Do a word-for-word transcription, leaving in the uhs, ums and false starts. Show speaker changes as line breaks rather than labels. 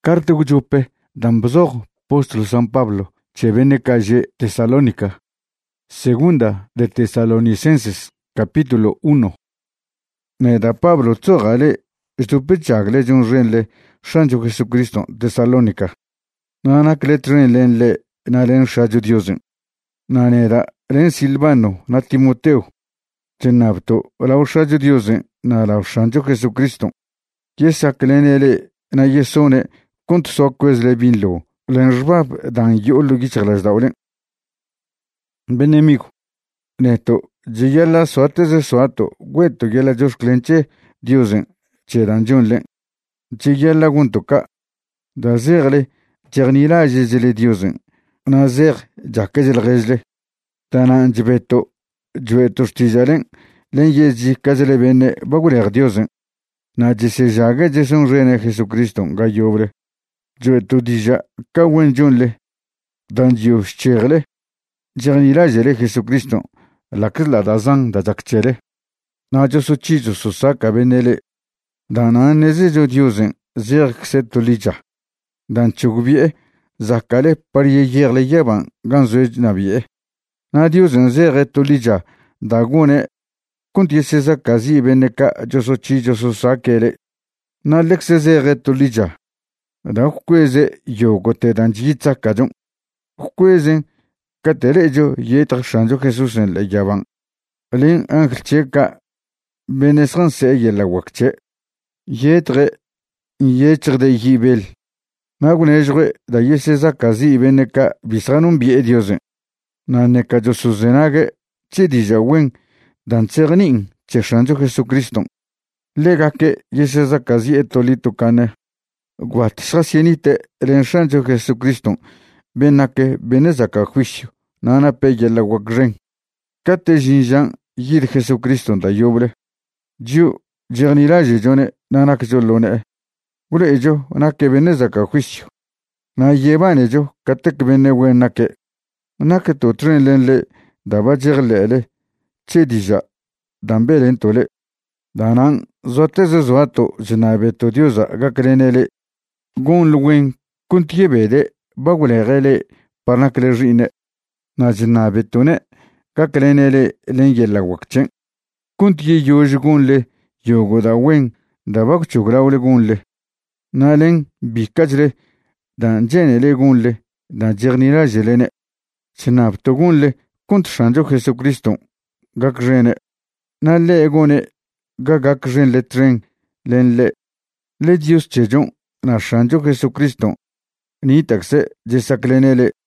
Carta gujupe dambozog apóstol San Pablo, chevene calle Tesalónica. Segunda de Tesalonicenses, capítulo uno. Neda Pablo tzogale, estupechagle junrenle, Sancho Jesucristo, Tesalónica. Nana cletrenle, nalen shajo diosen. Naneda, ren Silvano, na Timoteo. Chenapto, la shajo diosen, na la Sancho Jesucristo. Yesa clenele, na yesone, kont sokwez le binlo, l'enjbab dan yolo gichaglas daulen. Benemigo. Neto, jiyala soates de soato, gueto yala jos clenche, diosen, chedan jonlen. Jiyala guntoka. Da zegle, jernila jezele diosen. Na zeg, jakezel rezle. Tana jbeto, jueto stijalen, len yezi kazele bene, baguler diosen. Na jese jage jeson rene Jesucristo, gayobre. Je te dis que wen jonle dan Dieu cherle jernila jele Jesucristo la que la dazan da jakchele na jo so chizo so saka benele dan aneze jo diosen zer ksetolija dan chugubie zakale pariye yerle yeban ganzo nabie na diosen zer etolija dagone kontie seza kazi beneka jo so chizo so sakele na lexe zer etolija da kweze yogote dan jitsa kajon kweze katerejo yetar shanjo Jesus en le yaban lin angel cheka benesran se yela wakche yetre yetre de yibel magunejre da yeseza kazi beneka bisranun bie diose na neka jo suzenage chidija wen dan cernin che shanjo Jesucristo lega que yeseza kazi etolito kane Guatisra sienite el Sancho Jesucristo, benake benezaka juicio, nana peye la wakren. Kate jinjan yir Jesucristo da yobre. Jiu jerniraje jone nana que lone. Ule ello nake benezaka juicio. Na llevan ello, kate que bene nake. Nake to tren lenle, daba jerlele, chedija, dambelen tole. Danan zoteze zoato, jenabeto diosa, gakrenele. Gon luen kuntiebede bagulegele parnaklerine najnabetune kaklenele lengela wakchen kuntie yoj gonle yogoda wen dabak chugrawle gonle nalen bikajre dan jenele gonle dan jernira jelene chnapto gonle kunt shanjo Jesucristo gakrene nalle gone gagakren le tren lenle le Dios chejon na Sancho Jesucristo ni taxe jesaklenele